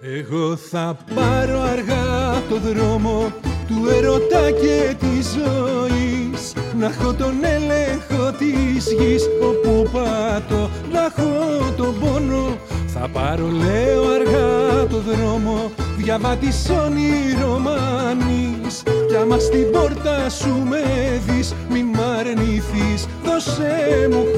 Εγώ θα πάρω αργά το δρόμο του ερωτά και της ζωής, να έχω τον έλεγχο της γης, όπου πάτω να έχω τον πόνο. Θα πάρω, λέω, αργά το δρόμο, διαβάτης ονειρομανής, κι άμα στην πόρτα σου με δεις, μη μ' αρνηθείς, δώσε μου